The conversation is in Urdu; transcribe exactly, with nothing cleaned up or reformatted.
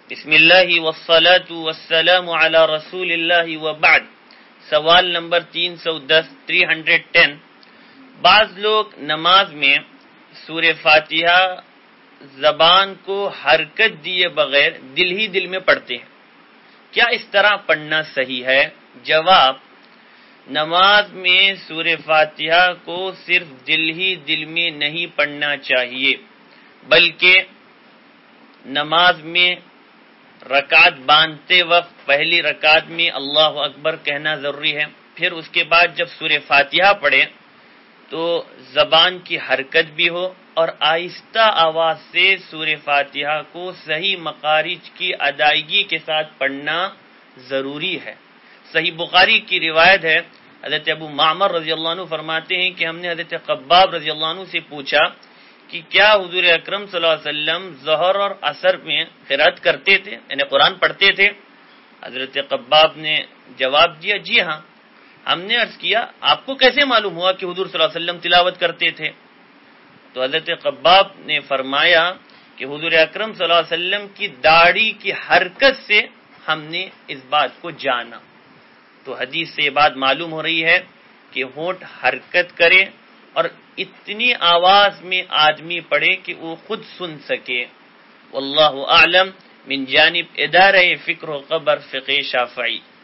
بسم اللہ والصلاة والسلام علی رسول اللہ وبعد. سوال نمبر تین سو دس تھری ہنڈریڈ ٹین. بعض لوگ نماز میں سورہ فاتحہ زبان کو حرکت دیے بغیر دل ہی دل میں پڑھتے ہیں، کیا اس طرح پڑھنا صحیح ہے؟ جواب: نماز میں سورہ فاتحہ کو صرف دل ہی دل میں نہیں پڑھنا چاہیے، بلکہ نماز میں رکعت باندھتے وقت پہلی رکعت میں اللہ اکبر کہنا ضروری ہے، پھر اس کے بعد جب سورہ فاتحہ پڑھے تو زبان کی حرکت بھی ہو اور آہستہ آواز سے سورہ فاتحہ کو صحیح مخارج کی ادائیگی کے ساتھ پڑھنا ضروری ہے۔ صحیح بخاری کی روایت ہے، حضرت ابو معمر رضی اللہ عنہ فرماتے ہیں کہ ہم نے حضرت خباب رضی اللہ عنہ سے پوچھا کہ کیا حضور اکرم صلی اللہ علیہ وسلم ظہر اور عصر میں قرات کرتے تھے، یعنی قرآن پڑھتے تھے؟ حضرت خباب نے جواب دیا، جی ہاں۔ ہم نے عرض کیا، آپ کو کیسے معلوم ہوا کہ حضور صلی اللہ علیہ وسلم تلاوت کرتے تھے؟ تو حضرت خباب نے فرمایا کہ حضور اکرم صلی اللہ علیہ وسلم کی داڑھی کی حرکت سے ہم نے اس بات کو جانا۔ تو حدیث سے یہ بات معلوم ہو رہی ہے کہ ہونٹ حرکت کرے اور اتنی آواز میں آدمی پڑھے کہ وہ خود سن سکے۔ واللہ اعلم، من جانب ادارہ فکر و خبر فقہ شافعی۔